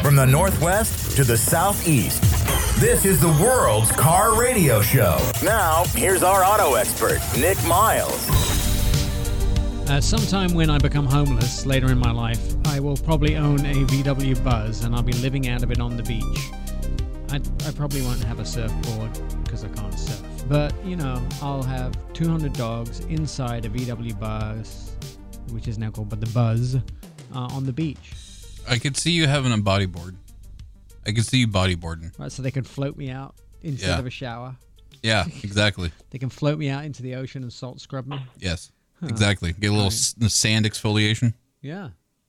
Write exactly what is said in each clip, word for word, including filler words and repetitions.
From the Northwest to the Southeast, this is the world's car radio show. Now, here's our auto expert, Nick Miles. Uh, sometime when I become homeless later in my life, I will probably own a V W Buzz, and I'll be living out of it on the beach. I, I probably won't have a surfboard because I can't surf. But, you know, I'll have two hundred dogs inside a V W Buzz, which is now called but the Buzz, uh, on the beach. I could see you having a bodyboard. I could see you bodyboarding. Right, so they can float me out instead Yeah. of a shower. Yeah, exactly. They can float me out into the ocean and salt scrub me. Yes, exactly. Get a little s- sand exfoliation. Yeah.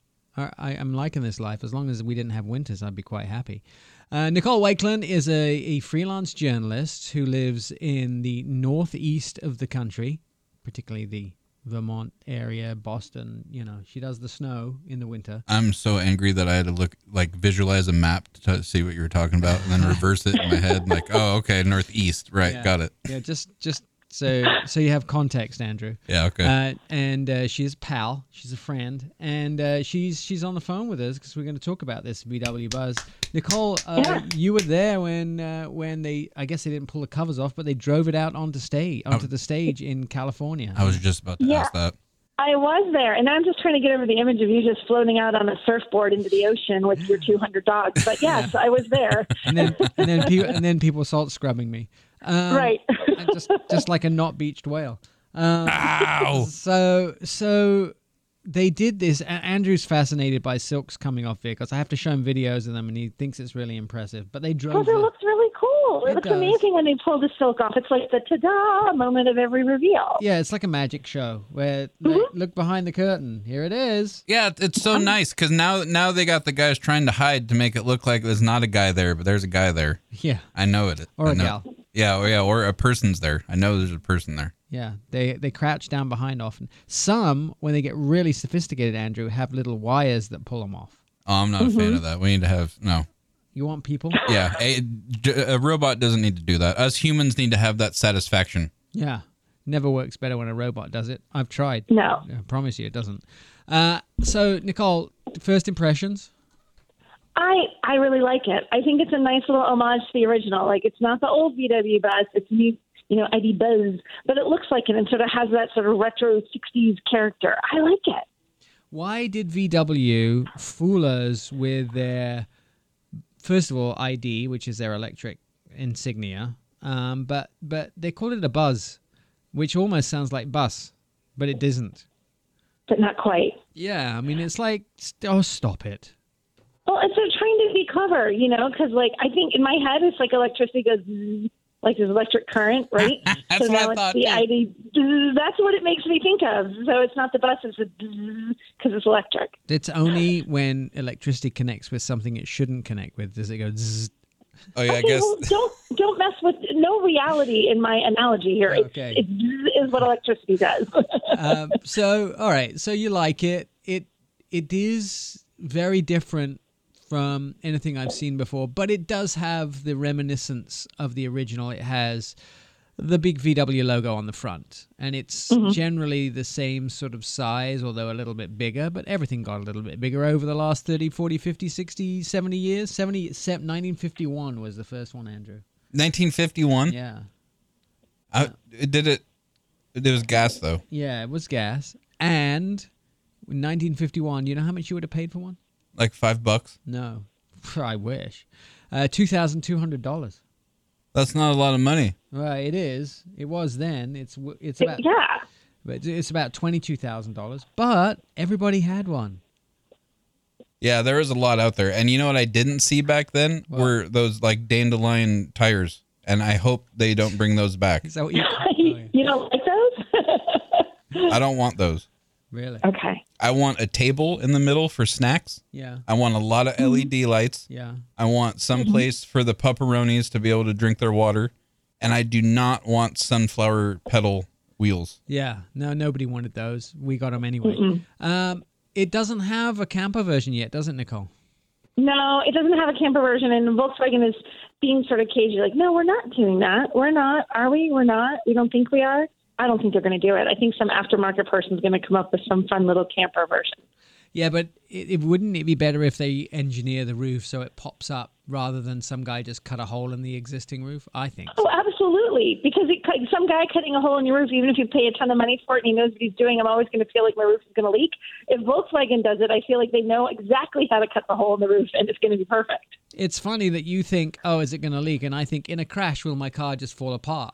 I, I, I'm liking this life. As long as we didn't have winters, I'd be quite happy. Uh, Nicole Wakelin is a, a freelance journalist who lives in the northeast of the country, particularly the Vermont area, Boston. You know, she does the snow in the winter. I'm so angry that I had to look, like, visualize a map to t- see what you were talking about, and then reverse it in my head. Like, oh, okay, northeast, right? Yeah. Got it. Yeah, just just so so you have context, Andrew. Yeah, okay. Uh, and uh, she's a pal. She's a friend, and uh, she's she's on the phone with us because we're going to talk about this V W Buzz. Nicole, uh, Yeah. you were there when uh, when they, I guess they didn't pull the covers off, but they drove it out onto stage onto the stage in California. I was just about to Yeah. ask that. I was there, and I'm just trying to get over the image of you just floating out on a surfboard into the ocean with your two hundred dogs. But yes, I was there. and then and then people and then people salt scrubbing me. Um, Right. and just just like a not beached whale. Um, Ow! So so they did this. A- Andrew's fascinated by silks coming off vehicles. I have to show him videos of them, and he thinks it's really impressive. But they drove. Because it the- looks really cool. It, It looks does. amazing when they pull the silk off. It's like the ta-da moment of every reveal. Yeah, it's like a magic show where they look behind the curtain. Here it is. Yeah, it's so nice because now now they got the guys trying to hide to make it look like there's not a guy there, but there's a guy there. Yeah, I know it. or I a know. gal. Yeah, or, yeah, or a person's there. I know there's a person there. Yeah, they they crouch down behind often. Some, when they get really sophisticated, Andrew, have little wires that pull them off. Oh, I'm not a fan of that. We need to have no. You want people? Yeah, a, a robot doesn't need to do that. Us humans need to have that satisfaction. Yeah. Never works better when a robot does it. I've tried. No. I promise you it doesn't. Uh, so, Nicole, first impressions? I I really like it. I think it's a nice little homage to the original. Like, it's not the old V W Buzz. It's new, you know, I D Buzz. But it looks like it and sort of has that sort of retro sixties character. I like it. Why did V W fool us with their, first of all, I D, which is their electric insignia, um, but but they called it a Buzz, which almost sounds like bus, but it isn't. But not quite. Yeah, I mean, it's like, st- oh, stop it. Well, it's they're trying to be clever, you know, because, like, I think in my head it's like electricity goes zzz, like there's electric current, right? That's so what now I it's thought, the too. I D. zzz, That's what it makes me think of. So it's not the bus, it's the because it's electric. It's only when electricity connects with something it shouldn't connect with does it go zzz. Oh yeah, I Okay, guess. well, don't don't mess with no reality in my analogy here. It's, Okay. it zzz is what electricity does. um, so, all right. So you like it. It It is very different from anything I've seen before, but it does have the reminiscence of the original. It has the big V W logo on the front, and it's generally the same sort of size, although a little bit bigger, but everything got a little bit bigger over the last thirty, forty, fifty, sixty, seventy years. seventy, nineteen fifty-one was the first one, Andrew. nineteen fifty-one. Yeah. I, it did it. It was gas though. Yeah, it was gas. And in nineteen fifty-one, you know how much you would have paid for one? Like five bucks. No. I wish. Uh, two thousand two hundred dollars. That's not a lot of money. Well, it is. It was then. It's w- it's about yeah. but it's about twenty-two thousand dollars. But everybody had one. Yeah, there was a lot out there. And you know what I didn't see back then What? were those like dandelion tires. And I hope they don't bring those back. Is that what you? Oh, yeah. You don't like those? I don't want those. Really? Okay. I want a table in the middle for snacks. Yeah. I want a lot of L E D lights. Yeah. I want some place for the pepperonis to be able to drink their water. And I do not want sunflower pedal wheels. Yeah. No, nobody wanted those. We got them anyway. Um, it doesn't have a camper version yet, does it, Nicole? No, it doesn't have a camper version, and Volkswagen is being sort of cagey. Like, no, we're not doing that. We're not. Are we? We're not. We don't think we are. I don't think they're going to do it. I think some aftermarket person is going to come up with some fun little camper version. Yeah, but it, it wouldn't it be better if they engineer the roof so it pops up rather than some guy just cut a hole in the existing roof? I think so. Oh, absolutely. Because it, some guy cutting a hole in your roof, even if you pay a ton of money for it and he knows what he's doing, I'm always going to feel like my roof is going to leak. If Volkswagen does it, I feel like they know exactly how to cut the hole in the roof and it's going to be perfect. It's funny that you think, oh, is it going to leak? And I think, in a crash, will my car just fall apart?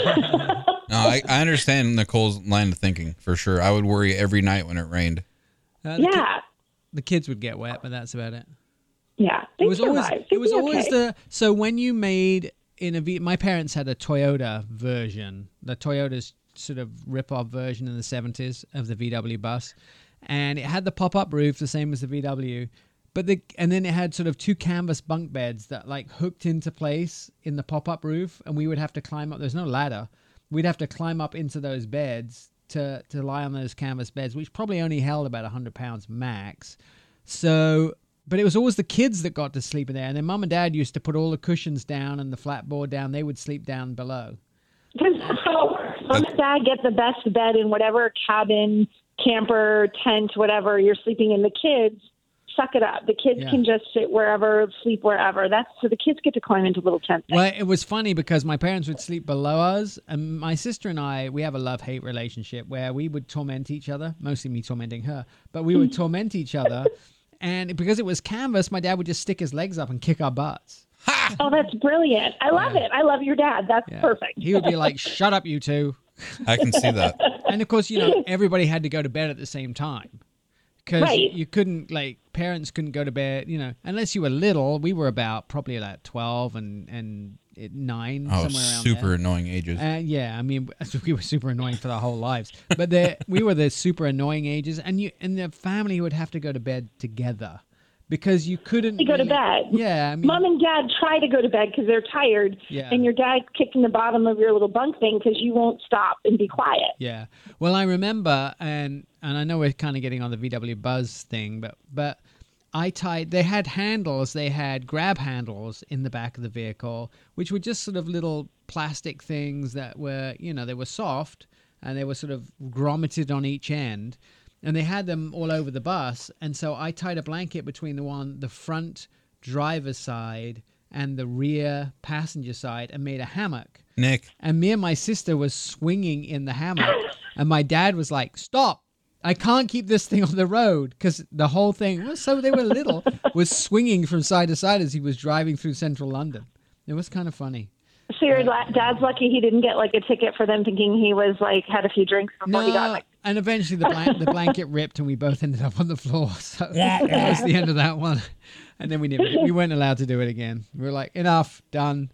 No, I, I understand Nicole's line of thinking, for sure. I would worry every night when it rained. Uh, the Yeah. ki- the kids would get wet, but that's about it. Yeah. It was always survive. it was They'd be always okay. the so when you made in a V, my parents had a Toyota version, the Toyota's sort of rip-off version in the seventies of the V W bus, and it had the pop-up roof the same as the V W, but the and then it had sort of two canvas bunk beds that like hooked into place in the pop-up roof, and we would have to climb up. There's no ladder. We'd have to climb up into those beds to to lie on those canvas beds, which probably only held about one hundred pounds max. So, but it was always the kids that got to sleep in there. And then mum and dad used to put all the cushions down and the flat board down. They would sleep down below. Because so, mom and dad get the best bed in whatever cabin, camper, tent, whatever you're sleeping in. The kids, suck it up. The kids Yeah. can just sit wherever, sleep wherever. That's so the kids get to climb into little tents. Well, it was funny because my parents would sleep below us. And my sister and I, we have a love-hate relationship where we would torment each other, mostly me tormenting her. But we would torment each other. And because it was canvas, my dad would just stick his legs up and kick our butts. Oh, that's brilliant. I love Yeah. it. I love your dad. That's Yeah. perfect. He would be like, shut up, you two. I can see that. And of course, you know, everybody had to go to bed at the same time. Because Right. you couldn't, like, parents couldn't go to bed, you know, unless you were little. We were about probably like twelve and, and nine, Oh, somewhere around super there. annoying ages. Uh, yeah, I mean, we were super annoying for our whole lives. But the, we were the super annoying ages. And you and the family would have to go to bed together because you couldn't. They go to really- bed. Yeah, I mean, Mom and dad try to go to bed because they're tired, Yeah. and your dad kicking the bottom of your little bunk thing because you won't stop and be quiet. Yeah. Well, I remember, and and I know we're kind of getting on the V W Buzz thing, but but I tied. They had handles. They had grab handles in the back of the vehicle, which were just sort of little plastic things that were, you know, they were soft and they were sort of grommeted on each end, and they had them all over the bus. And so I tied a blanket between the one, the front driver's side and the rear passenger side, and made a hammock. Nick, And me and my sister was swinging in the hammock, and my dad was like, "Stop! I can't keep this thing on the road," because the whole thing was so they were little was swinging from side to side as he was driving through central London. It was kind of funny. So your la- dad's lucky he didn't get like a ticket for them thinking he was like had a few drinks before he got No, like. and eventually the blan- the blanket ripped, and we both ended up on the floor. So that was the end of that one. And then we didn't. We weren't allowed to do it again. We were like, enough, done.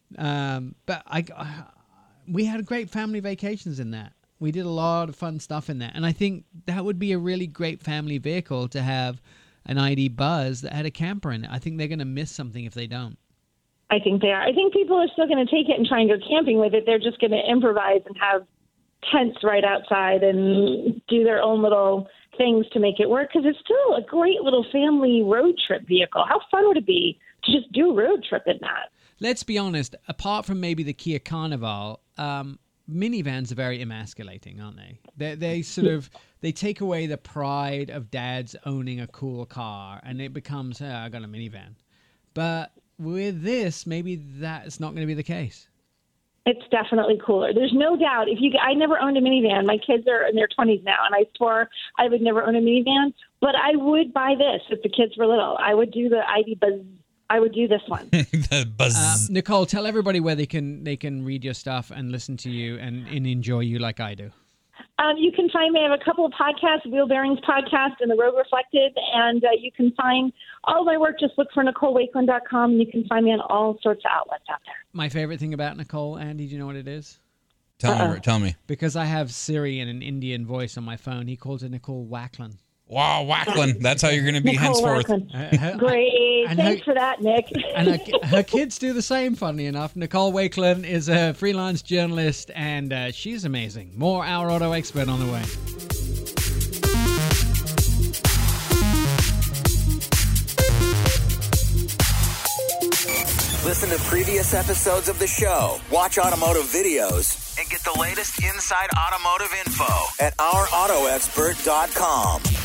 Um, but I, I, we had great family vacations in that. We did a lot of fun stuff in that, and I think that would be a really great family vehicle to have an I D Buzz that had a camper in it. I think they're going to miss something if they don't. I think they are. I think people are still going to take it and try and go camping with it. They're just going to improvise and have tents right outside and do their own little things to make it work because it's still a great little family road trip vehicle. How fun would it be to just do a road trip in that? Let's be honest, apart from maybe the Kia Carnival, um, minivans are very emasculating, aren't they? They they sort of they take away the pride of dads owning a cool car, and it becomes, oh, I got a minivan. But with this, maybe that's not going to be the case. It's definitely cooler. There's no doubt. If you, I never owned a minivan. My kids are in their twenties now, and I swore I would never own a minivan. But I would buy this if the kids were little. I would do the I D Buzz. I would do this one. the buzz. Uh, Nicole, tell everybody where they can they can read your stuff and listen to you and, and enjoy you like I do. Um, you can find me. I have a couple of podcasts, Wheel Bearings Podcast and The Road Reflected, and uh, you can find all of my work. Just look for Nicole Wakeland dot com, and you can find me on all sorts of outlets out there. My favorite thing about Nicole, Andy, do you know what it is? tell uh-uh. me, tell me. Because I have Siri and an Indian voice on my phone. He calls it Nicole Wackland. Wow, Wackland. That's how you're going to be Nicole henceforth. Wakeland. Uh, her- Great. and Thanks her- for that, Nick. And her, her kids do the same, funny enough. Nicole Wakeland is a freelance journalist, and uh, she's amazing. More Our Auto Expert on the way. Listen to previous episodes of the show, watch automotive videos, and get the latest inside automotive info at our auto expert dot com.